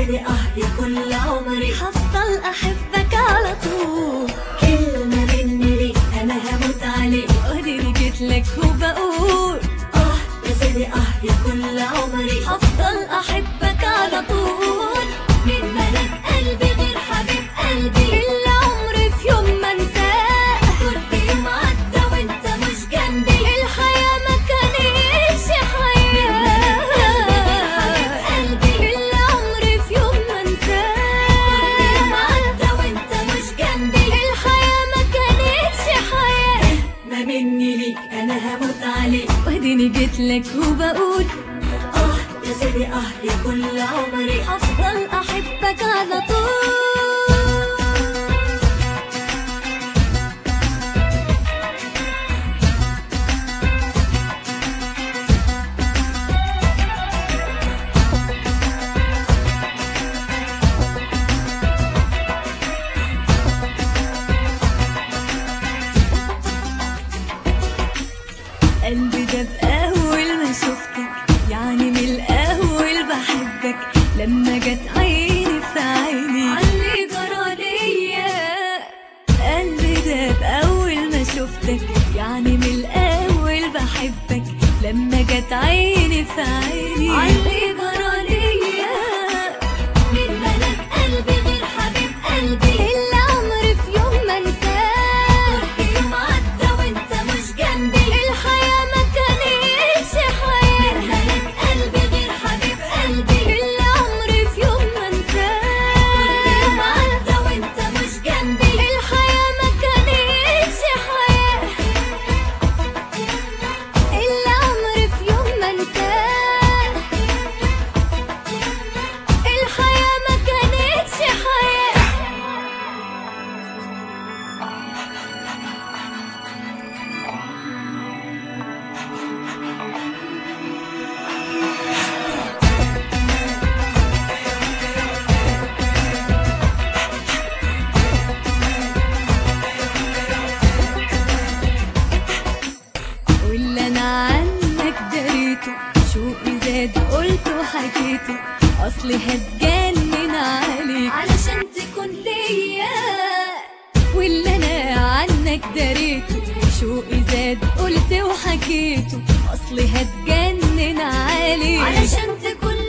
سيدي يا كل عمري هفضل احبك على طول. كلمة مني ليك انا هموت عليك، وديني جيتلك وبقول يا سيدي يا كل عمري هفضل احبك على طول. من ملك قلبي غير حبيب قلبي اللي عمري في يوم ما انساه. كل يوم عدى وانت مش جنبي، الحياة ما كانتش حياة. قلبي اللي عمري في يوم ما انساه. كل يوم عدى وانت مش جنبي، الحياة ما كانتش حياة. ما مني ليك انا هموت عليك. وديني جيتلك وبقول يا سيدي يا كل عمري هفضل احبك على طول. قلبي ده بأول ما شفتك، يعني من الأول بحبك. لما جت عيني في عيني علي جرى ليا. قلبي ده بأول ما شفتك، يعني من الأول بحبك. لما جت عيني في عيني علي جرى ليا. من ملك قلبي غير حبيب قلبي اللي عمري في يوم ما انساه. كل يوم عدى وانت مش جنبي، الحياة ما كانتش حياة. من ملك قلبي غير حبيب قلبي اللي عمري في يوم ما انساه. كل يوم عدى وانت مش جنبي، الحياة ما كانتش حياة. اللي عمري في يوم ما انساه. الحياة ما كانتش حياة. واللي انا عنك دريته، شوقي زاد قلته وحكيته. اصلي هتجنن عليك علشان تكون ليا. واللي انا عنك دريته، شوقي زاد قلت وحكيته. اصلي هتجنن عليك علشان تكون